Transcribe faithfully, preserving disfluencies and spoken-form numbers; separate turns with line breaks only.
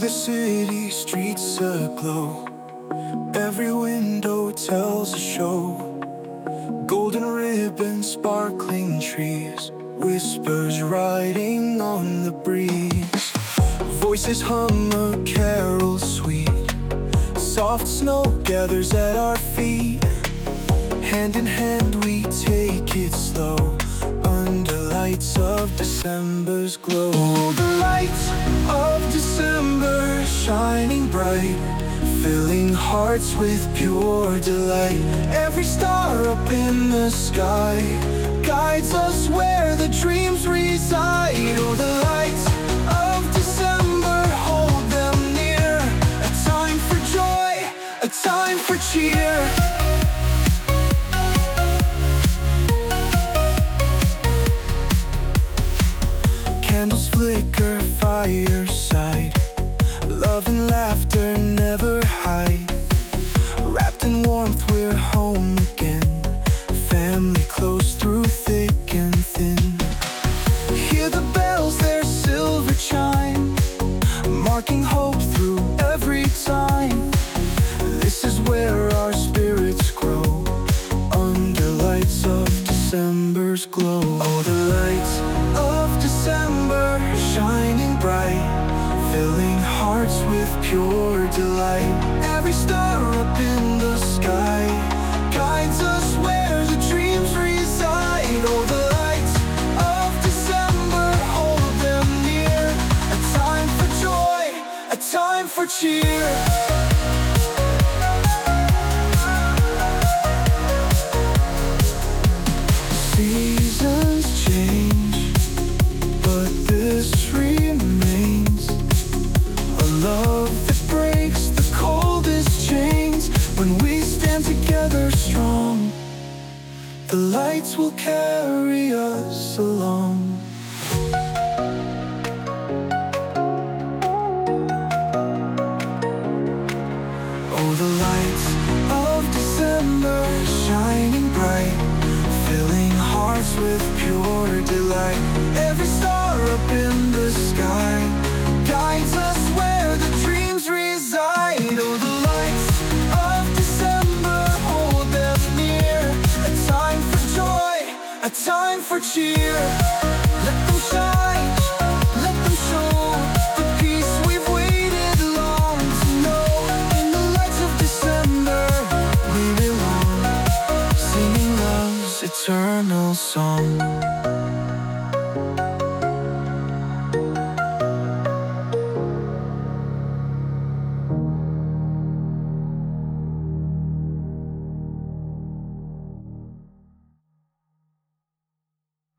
the city streets aglow. Every window tells a show. Golden ribbons, sparkling trees, whispers riding on the breeze. Voices hum a carol sweet. Soft snow gathers at our feet. Hand in hand we take it slow, under lights of December's glow. The lights of December shining bright, filling hearts with pure delight. Every star up in the sky guides us where the dreams reside. Oh, the lights of December, hold them near. A time for joy, a time for cheer. Candles flicker fireside, love and laughter never hide. Wrapped in warmth we're home again, family close through thick and thin. Hear the bells, their silver chime, marking hope through every time. This is where our spirits grow, under lights of December's glow. Oh, the lights of December shining bright, filling hearts with pure delight. Every star up in the sky guides us where the dreams reside. Oh, the lights of December, hold them near. A time for joy, a time for cheer. Seasons change, but this remains a love that breaks the coldest chains. When we stand together strong, the lights will carry us along. Oh, the lights of December shining bright, filling hearts with pure delight. Every star up in the sky guides us where the dreams reside. Oh, the lights of December, hold them near. A time for joy, a time for cheer. Let them shine, let them show the peace we've waited long to know. In the lights of December we belong, singing love's eternal song.